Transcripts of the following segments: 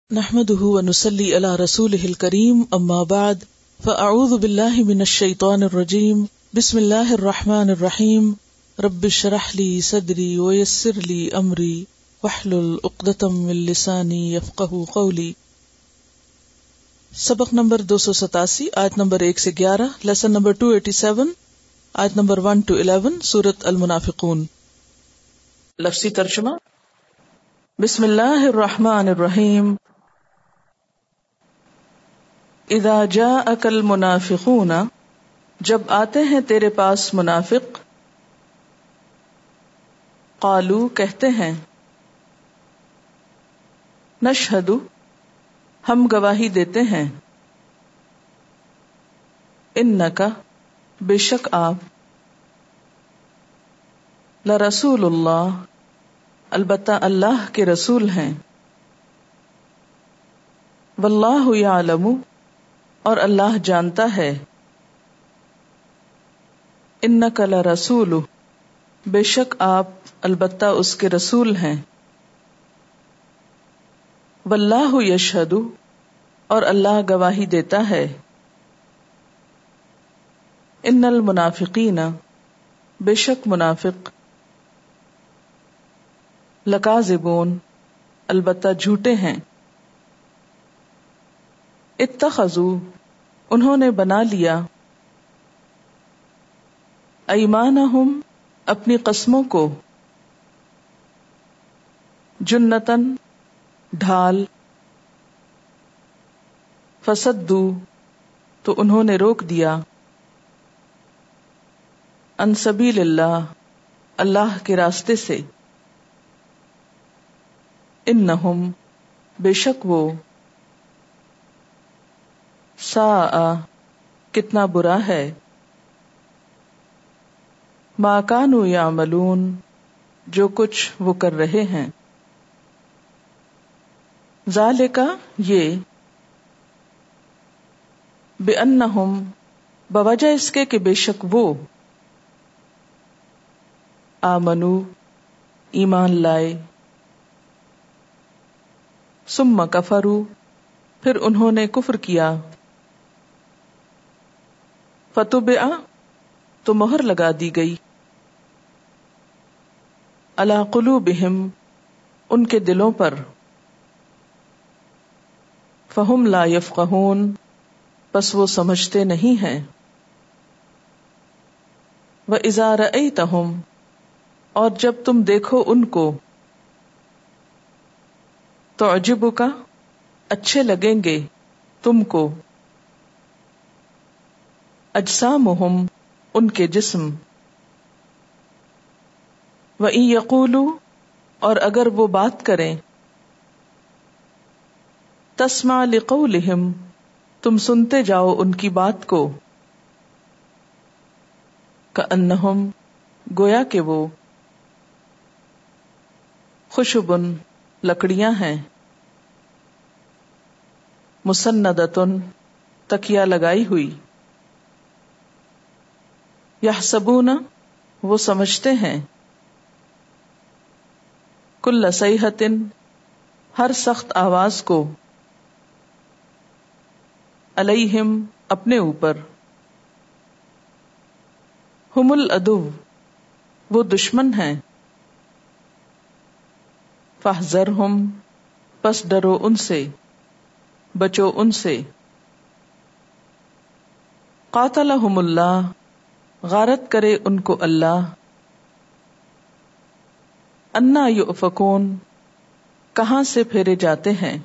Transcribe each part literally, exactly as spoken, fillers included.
نحمده ونصلي على رسوله الكريم اما بعد فاعوذ بالله من الشيطان الرجيم بسم الله الرحمن الرحيم رب اشرح لي صدري ويسر لي امري واحلل عقدة من لساني يفقهوا قولي. سبق نمبر دو سو ستاسی آیت نمبر ایک سے گیارہ، lesson number two eighty seven آیت نمبر ون ٹو الیون، سورۃ المنافقون. لفظی ترجمہ. بسم اللہ الرحمن الرحیم. اذا جاءک المنافقون، جب آتے ہیں تیرے پاس منافق، قالو کہتے ہیں، نشہد ہم گواہی دیتے ہیں، انک بے شک آپ، لرسول اللہ البتہ اللہ کے رسول ہیں، واللہ یعلم اور اللہ جانتا ہے، انک لرسول بے شک آپ البتہ اس کے رسول ہیں، واللہ یشہد اور اللہ گواہی دیتا ہے، ان المنافقین بے شک منافق، لکاذبون البتہ جھوٹے ہیں، اتخذوا انہوں نے بنا لیا، ایمانہم اپنی قسموں کو، جنتاً ڈھال، فصدوا تو انہوں نے روک دیا، عن سبیل اللہ اللہ کے راستے سے، انہم بے شک وہ، ساء کتنا برا ہے، ما کانوا یعملون جو کچھ وہ کر رہے ہیں، ذالک یہ، بانہم بوجہ اس کے کہ بے شک وہ، آمنو ایمان لائے، ثم کفروا پھر انہوں نے کفر کیا، فتبع تو مہر لگا دی گئی، علی قلوبہم ان کے دلوں پر، فہم لا یفقہون پس وہ سمجھتے نہیں ہیں، وَإِذَا رَأَيْتَهُمْ اور جب تم دیکھو ان کو، تعجبک اچھے لگیں گے تم کو، اجسامہم ان کے جسم، وَإِن یقولوا اور اگر وہ بات کریں، تسمع لقولہم تم سنتے جاؤ ان کی بات کو، کأنہم گویا کہ وہ، خشبٌ لکڑیاں ہیں، مسندۃٌ تکیہ لگائی ہوئی، یحسبون وہ سمجھتے ہیں، کل صیحۃ ہر سخت آواز کو، علیہم اپنے اوپر، ہم العدو وہ دشمن ہیں، فاحذرہم پس ڈرو ان سے، بچو ان سے، قاتلہم اللہ غارت کرے ان کو اللہ، انا یؤفکون کہاں سے پھیرے جاتے ہیں،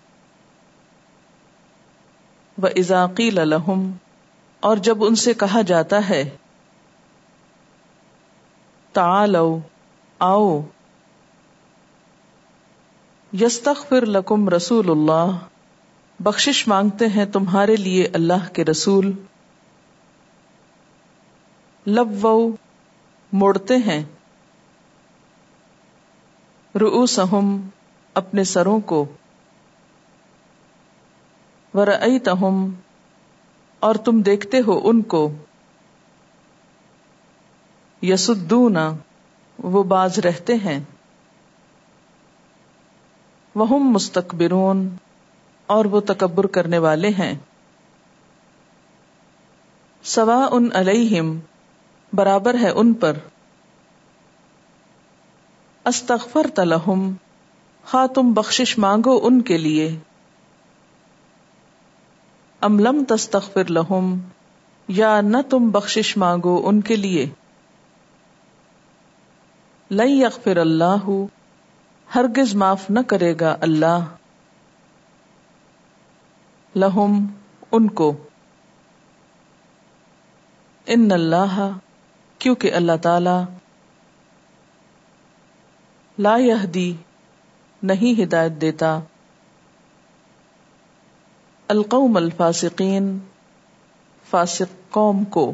وَإِذَا قِيلَ لَهُمْ اور جب ان سے کہا جاتا ہے، تعالوا آؤ، یستغفر لکم رسول اللہ بخشش مانگتے ہیں تمہارے لیے اللہ کے رسول، لووا موڑتے ہیں، رؤوسہم اپنے سروں کو، ورأیتہم اور تم دیکھتے ہو ان کو، یصدون وہ باز رہتے ہیں، وہم مستکبرون اور وہ تکبر کرنے والے ہیں. سواء علیہم، برابر ہے ان پر. استغفرت لہم، خواہ تم بخشش مانگو ان کے لیے. ام لم تستغفر لہم، یا نہ تم بخشش مانگو ان کے لیے. لن یغفر اللہ، ہرگز معاف نہ کرے گا اللہ. لہم، ان کو. ان اللہ، کیونکہ اللہ تعالی. لا یہدی، نہیں ہدایت دیتا. القوم الفاسقین، فاسق قوم کو.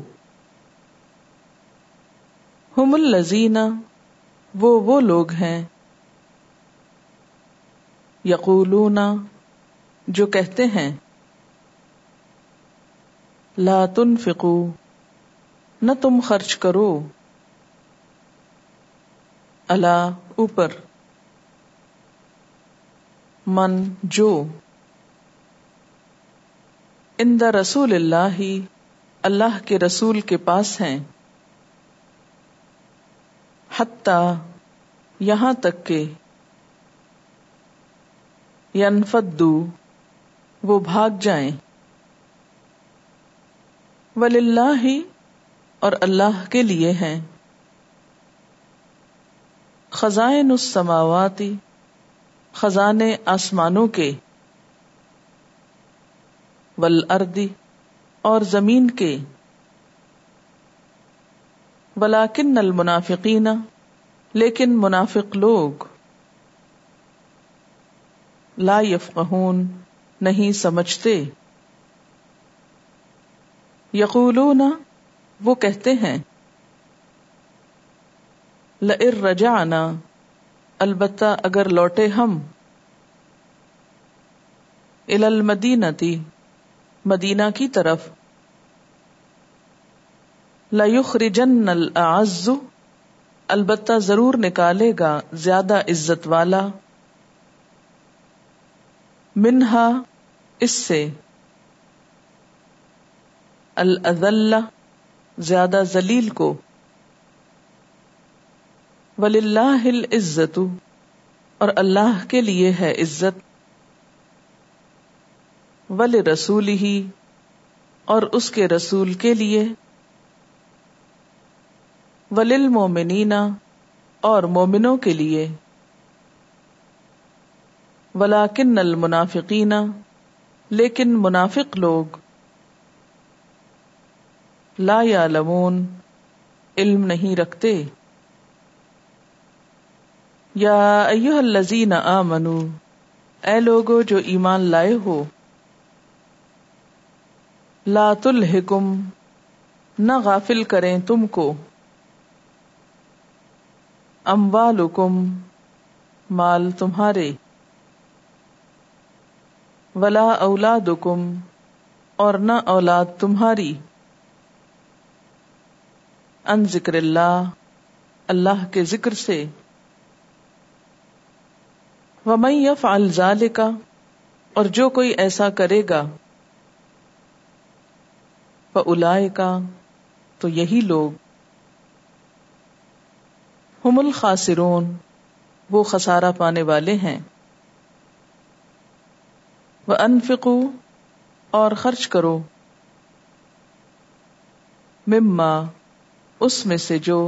ہم الذین، وہ وہ لوگ ہیں. یقولون، جو کہتے ہیں. لا تنفقوا، نہ تم خرچ کرو. الا، اوپر. من، جو. عند رسول اللہ، اللہ کے رسول کے پاس ہیں. حتی، یہاں تک کہ. ینفدوا، وہ بھاگ جائیں. وللہ، اور اللہ کے لیے ہیں. خزائن السماوات، خزانے آسمانوں کے. والارض، اور زمین کے. ولکن المنافقین، لیکن منافق لوگ. لا یفقہون، نہیں سمجھتے. یقولون، وہ کہتے ہیں. لئن رجعنا، البتہ اگر لوٹے ہم. الی المدینۃ، مدینہ کی طرف. لَيُخْرِجَنَّ الْأَعَزُّ، البتہ ضرور نکالے گا زیادہ عزت والا. منہا، اس سے. الْأَذَلَّ، زیادہ ذلیل کو. وَلِلَّهِ الْعِزَّةُ، اور اللہ کے لیے ہے عزت. وَلِرَسُولِهِ، اور اس کے رسول کے لیے. وَلِلْمُؤْمِنِينَ، اور مومنوں کے لیے. وَلَكِنَّ الْمُنَافِقِينَ، لیکن منافق لوگ. لا يعلمون، علم نہیں رکھتے. یا ایھا الذین آمنوا، اے لوگو جو ایمان لائے ہو. لا تلہکم، نہ غافل کریں تم کو. اموالکم، مال تمہارے. ولا اولادکم، اور نہ اولاد تمہاری. ان ذکر اللہ، اللہ کے ذکر سے. ومن یفعل ذلک، اور جو کوئی ایسا کرے گا. فاولئک، تو یہی لوگ. ہم الخاسرون، وہ خسارہ پانے والے ہیں. وَأَنفِقُوا، اور خرچ کرو. مما، اس میں سے جو.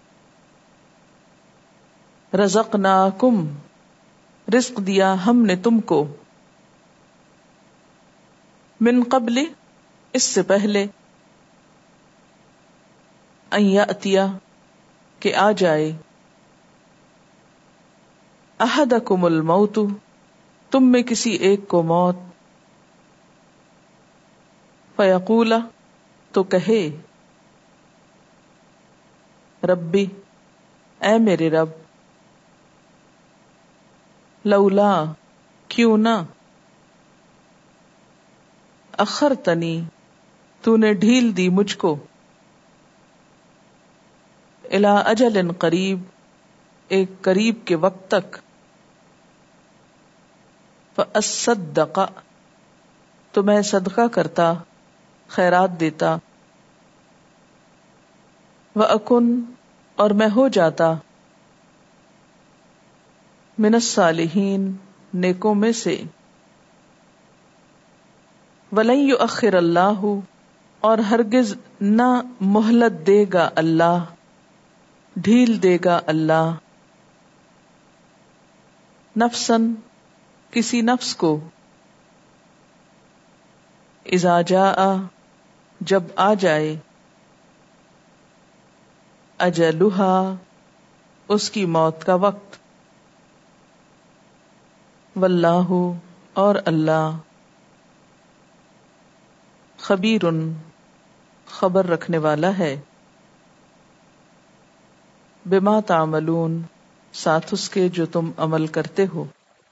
رزقناکم، رزق دیا ہم نے تم کو. من قبل، اس سے پہلے. ان یأتی، کہ آ جائے. احدکم الموت، تم میں کسی ایک کو موت. فیقول، تو کہے. ربی، اے میرے رب. لولا، کیوں نہ. اخرتنی، تو نے ڈھیل دی مجھ کو. الی اجل قریب، ایک قریب کے وقت تک. فاصدق، तो मैं सदका करता, खैरात देता। व अकुन, और मैं हो जाता, मिनस सालिहीन, नेकों में से। वलन युअख्खिर अल्लाहु, और हरगिज न मोहलत देगा अल्लाह, ढील देगा अल्लाह। नफ्सन, किसी नफ्स को। इज़ा जाआ, जब आ जाए। अजलुहा, उसकी मौत का वक्त। वल्लाहु, और अल्लाह। खबीरुन, खबर रखने वाला है। बिमा तामलून, साथ उसके जो तुम अमल करते हो।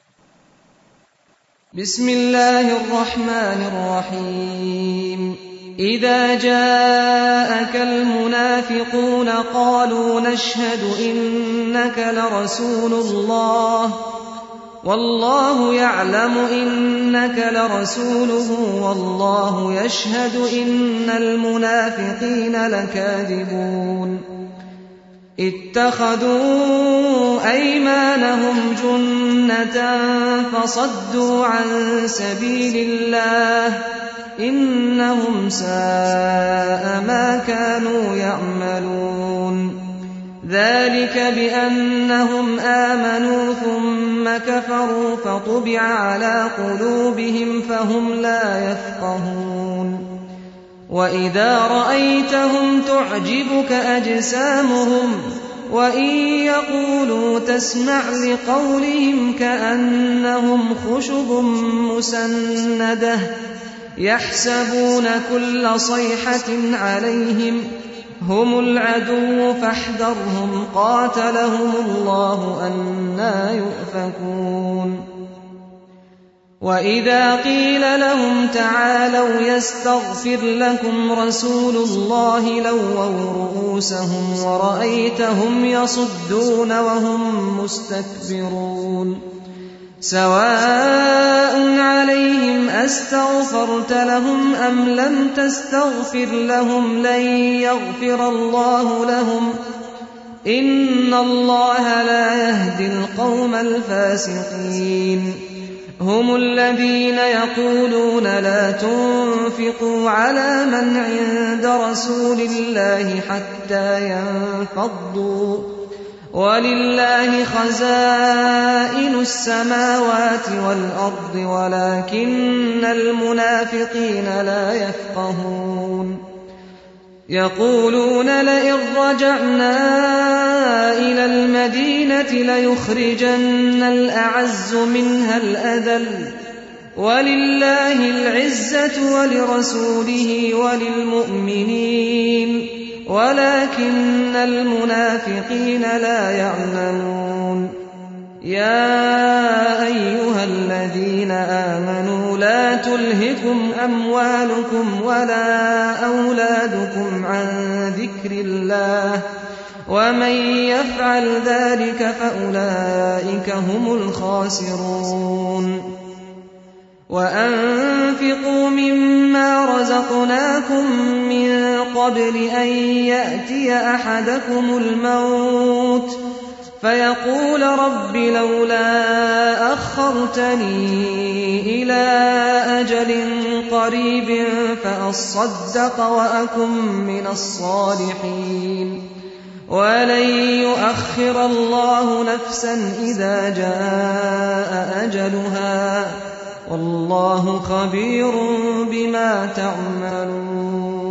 बिस्मिल्लाहिर रहमानिर रहीम। इज़ा जाअकल मुनाफ़िक़ून क़ालू नशहदु इन्नका लरसूलुल्लाह वल्लाहु यअलमु इन्नका लरसूलुहु वल्लाहु यशहदु इन्नल मुनाफ़िक़ीन लकाज़िबून। इत्तख़ज़ू अयमानहुम जुन्नतन फसद्दू अन सबीलिल्लाह इन्नहुम साअ मा कानू यअमलून। ذلك بأنهم آمنوا ثم كفروا فطبع على قلوبهم فهم لا يفقهون. وإذا رأيتهم تعجبك أجسامهم وإن يقولوا تسمع لقولهم كأنهم خشب مسندة يحسبون كل صيحة عليهم هم العدو فاحذرهم قاتلهم الله أنى يؤفكون. وإذا قيل لهم تعالوا يستغفر لكم رسول الله لووا رؤوسهم ورأيتهم يصدون وهم مستكبرون. سواء عليهم أستغفرت لهم أم لم تستغفر لهم لن يغفر الله لهم إن الله لا يهدي القوم الفاسقين. هم الذين يقولون لا تنفقوا على من عند رسول الله حتى ينفضوا ولله خزائن السماوات والأرض ولكن المنافقين لا يفقهون. يقولون لئن رجعنا إلى المدينة ليخرجن الأعز منها الأذل ولله العزة ولرسوله وللمؤمنين ولكن المنافقين لا يعلمون. يا أيها الذين آمنوا لا تلهكم أموالكم ولا أولادكم عن ذكر الله ومن يفعل ذلك فأولئك هم الخاسرون. وأنفقوا مما رزقناكم من قبل أن يأتي أحدكم الموت فيقول رب لولا أخرتني إلى أجل قريب فأصدق وأكن من الصالحين. ولن يؤخر الله نفسا إذا جاء أجلها والله خبير بما تعملون.